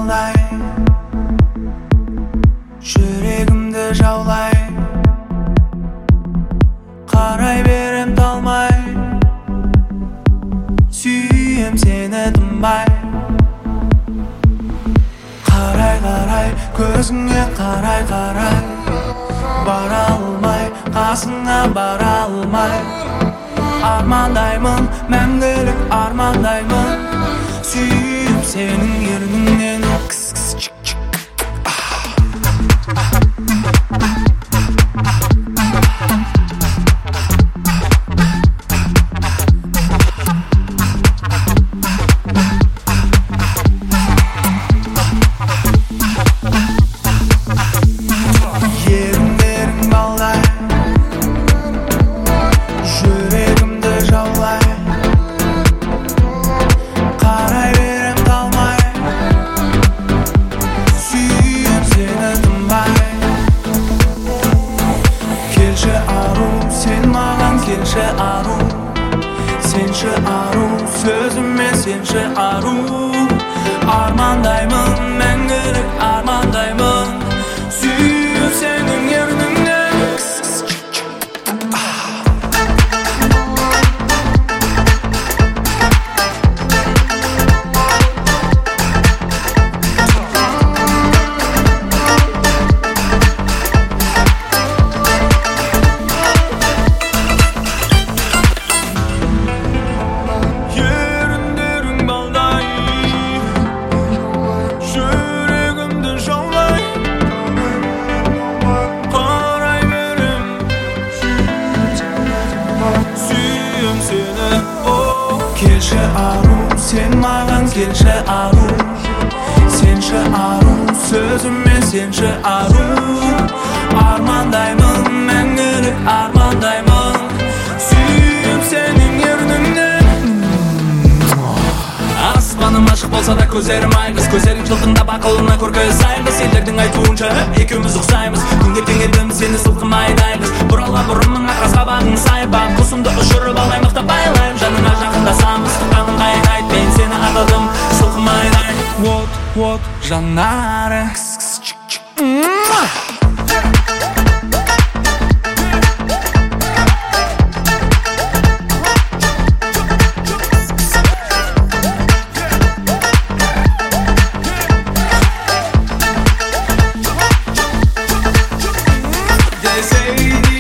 балдай, жүрегімді жаулай, қарай берем талмай, сүйем сені тынбай. Қарай қарай, көзіңе қарай қарай, бара алмай, қасыңа бара алмай. Армандаймын, мәңгілік армандаймын, сүйіп сенің ерніңнен. Еріндерің балдай, жүрегімді жаулай, қарай берем талмай, сүйем сені тынбай. Келші ару, сен маған келші ару, сенші ару, сөзіме сенші ару. Армандаймын, мәңгілік армандаймын, сүйіп сенің ерніңнен. Еріндерің балдай, жүрегімді жаулай, қарай берем, сүйем сені. Келші ару, сен маған келші ару, сенші ару, сөзіме сенші ару. Армандаймын, мәңгілік армандаймын, сүйем сенің ерніңнен. Аспаным ашық болса да көздерім айғыз, көздерің жылтыңдап ақылына көркі сайғыз. Сендердің айтуынша екеуміз ұқсаймыз, күнге теңедім сені сылқымайдайбыз. Бұралға бұрымның ақас қабағын сайбап, құсымды ұшырып алай мықтап байлайым. Жаныңа жақындасамыз, тұтқаным қайнайды, мен сені атадым сылқымайдай. Вот жанары. They say